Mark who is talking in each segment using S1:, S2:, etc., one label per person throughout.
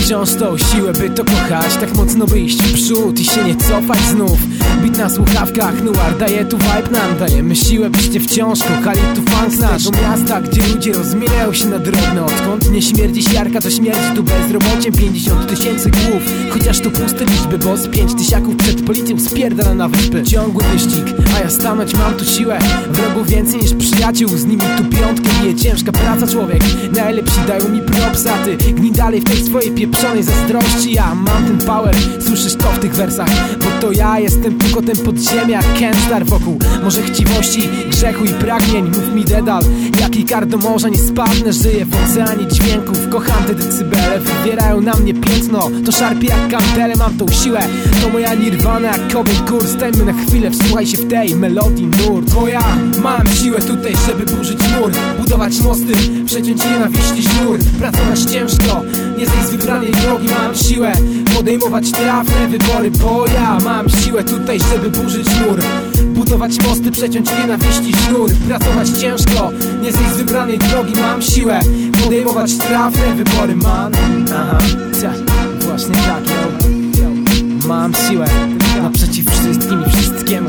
S1: wciąż tą siłę, by to kochać, tak mocno by iść w przód i się nie cofać znów. Beat na słuchawkach, Nuar daje tu vibe nam, dajemy siłę, byście wciąż kochali tu funk nasz. Do miasta, gdzie ludzie rozmieniają się na drobne, odkąd nie śmierdzi siarka, to śmierdzi tu bezrobociem 50 000 głów. Chociaż to puste liczby, bo z 5 tysiaków przed policją spierdala na wyspy. Ciągły wyścig, a ja stanąć mam tu siłę. Wrogów więcej niż przyjaciół, z nimi tu piątkę bije ciężka praca, człowiek. Najlepsi dają mi propsa, ty gnij dalej w tej swojej pieprzonej zazdrości. Ja mam ten power, słyszysz to w tych wersach, bo to ja jestem tu kotem podziemia, Kenstar wokół może chciwości, grzechu i pragnień. Mów mi dedal, jaki kar do morza nie spadnę. Żyję w oceanie dźwięków, kocham te decybele, wywierają na mnie piętno, to szarpie jak kantele. Mam tą siłę, to moja nirwana jak kobiet kurs. Stajmy na chwilę, wsłuchaj się w tej melodii nurt. Bo ja mam siłę tutaj, żeby burzyć mur, budować mosty, przeciąć nienawiści sznur, pracować ciężko, nie zejść z wybranej drogi. Mam siłę podejmować trafne wybory, bo ja mam siłę tutaj, żeby burzyć mur, budować mosty, przeciąć nienawiści sznur, pracować ciężko, nie zejść z wybranej drogi. Mam siłę podejmować trafne wybory, man. Aha, właśnie tak, yo. Mam siłę naprzeciw wszystkim i wszystkiemu.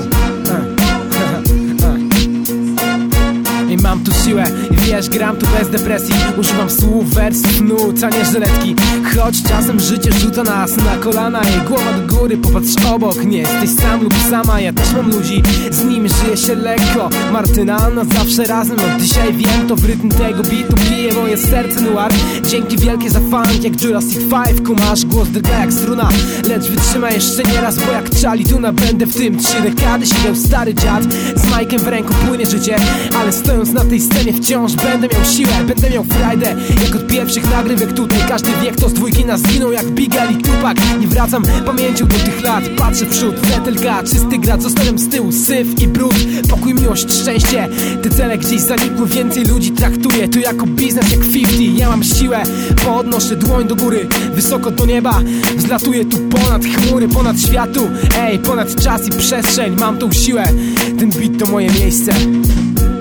S1: I mam tu siłę i wiesz, gram tu bez depresji. Używam słów, wersów, nut, a nie żyletki. Choć czasem życie rzuca nas na kolana i głowa do góry, popatrz obok. Nie jesteś sam lub sama, ja też mam ludzi, z nimi żyje się lekko. Martyna, na zawsze razem, od dzisiaj wiem, to w rytm tego beatu bije moje serce Nuar. Dzięki wielkie za funk, jak Jurassic 5, kumasz, głos drga jak struna. Lecz wytrzyma jeszcze nieraz, bo jak czali tuna będę w tym 3 dekady siedział stary dziad. Z majkiem w ręku płynie życie, ale stojąc na tej scenie wciąż będę miał siłę, będę miał frajdę. Jak od pierwszych nagrywek tutaj każdy wie, kto z dwójki nas zginął jak Bigel i Tupac. Nie wracam pamięcią do tych lat, patrzę w przód, Zetelka, czysty grad, zostawiam z tyłu syf i brud. Pokój, miłość, szczęście, te cele gdzieś zanikły. Więcej ludzi traktuję to jako biznes jak 50. Ja mam siłę, podnoszę dłoń do góry, wysoko do nieba, wzlatuję tu ponad chmury, ponad światu, ponad czas i przestrzeń. Mam tą siłę, ten beat to moje miejsce.